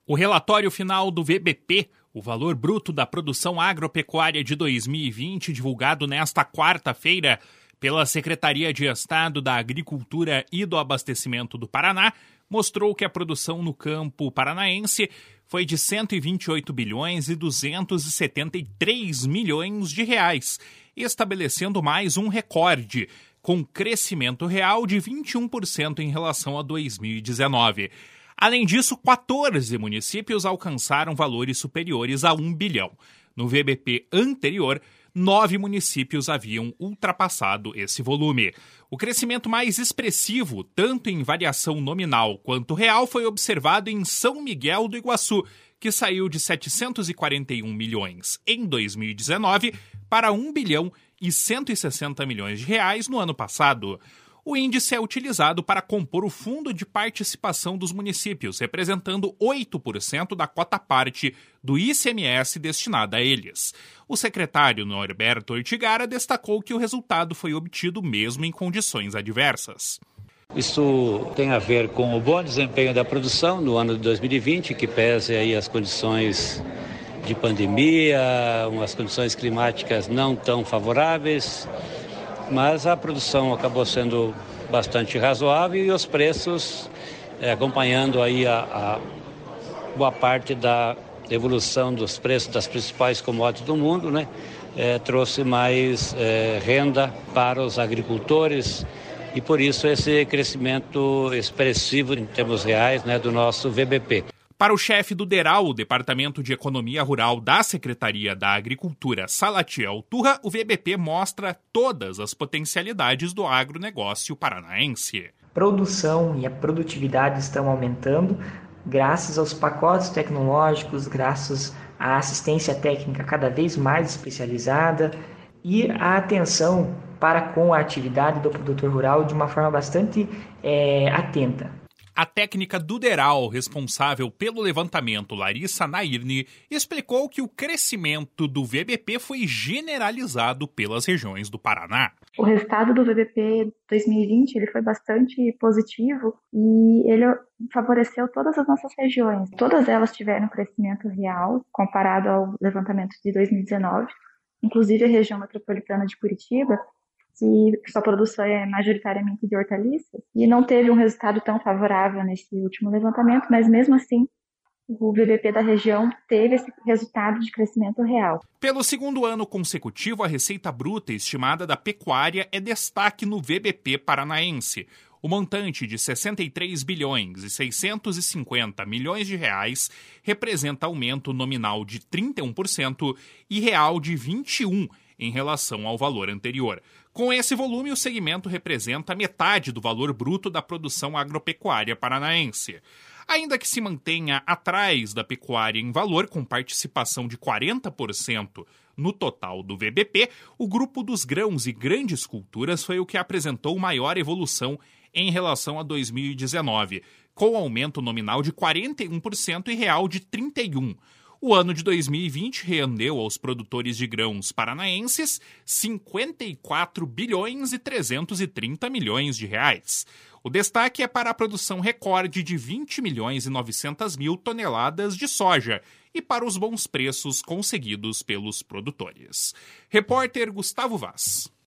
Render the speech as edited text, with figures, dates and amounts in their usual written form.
O relatório final do VBP, o Valor Bruto da Produção Agropecuária de 2020, divulgado nesta quarta-feira pela Secretaria de Estado da Agricultura e do Abastecimento do Paraná, mostrou que a produção no campo paranaense foi de 128 bilhões e 273 milhões de reais, estabelecendo mais um recorde, com crescimento real de 21% em relação a 2019. Além disso, 14 municípios alcançaram valores superiores a 1 bilhão. No VBP anterior, 9 municípios haviam ultrapassado esse volume. O crescimento mais expressivo, tanto em variação nominal quanto real, foi observado em São Miguel do Iguaçu, que saiu de 741 milhões em 2019 para 1 bilhão e 160 milhões de reais no ano passado. O índice é utilizado para compor o fundo de participação dos municípios, representando 8% da quota-parte do ICMS destinada a eles. O secretário Norberto Ortigara destacou que o resultado foi obtido mesmo em condições adversas. Isso tem a ver com o bom desempenho da produção no ano de 2020, que pese aí as condições de pandemia, umas condições climáticas não tão favoráveis, mas a produção acabou sendo bastante razoável e os preços, acompanhando aí a boa parte da evolução dos preços das principais commodities do mundo, né, trouxe mais renda para os agricultores e por isso esse crescimento expressivo em termos reais, né, do nosso VBP. Para o chefe do DERAL, o Departamento de Economia Rural da Secretaria da Agricultura, Salatiel Turra, o VBP mostra todas as potencialidades do agronegócio paranaense. A produção e a produtividade estão aumentando graças aos pacotes tecnológicos, graças à assistência técnica cada vez mais especializada e a atenção para com a atividade do produtor rural de uma forma bastante atenta. A técnica do DERAL, responsável pelo levantamento, Larissa Nairne, explicou que o crescimento do VBP foi generalizado pelas regiões do Paraná. O resultado do VBP 2020 ele foi bastante positivo e ele favoreceu todas as nossas regiões. Todas elas tiveram crescimento real comparado ao levantamento de 2019, inclusive a região metropolitana de Curitiba, que sua produção é majoritariamente de hortaliças, e não teve um resultado tão favorável nesse último levantamento, mas mesmo assim o VBP da região teve esse resultado de crescimento real. Pelo segundo ano consecutivo, a receita bruta estimada da pecuária é destaque no VBP paranaense. O montante de 63 bilhões e 650 milhões de reais representa aumento nominal de 31% e real de 21% em relação ao valor anterior. Com esse volume, o segmento representa metade do valor bruto da produção agropecuária paranaense. Ainda que se mantenha atrás da pecuária em valor, com participação de 40% no total do VBP, o grupo dos grãos e grandes culturas foi o que apresentou maior evolução em relação a 2019, com aumento nominal de 41% e real de 31%. O ano de 2020 rendeu aos produtores de grãos paranaenses 54 bilhões e 330 milhões de reais. O destaque é para a produção recorde de 20 milhões e 900 mil toneladas de soja e para os bons preços conseguidos pelos produtores. Repórter Gustavo Vaz.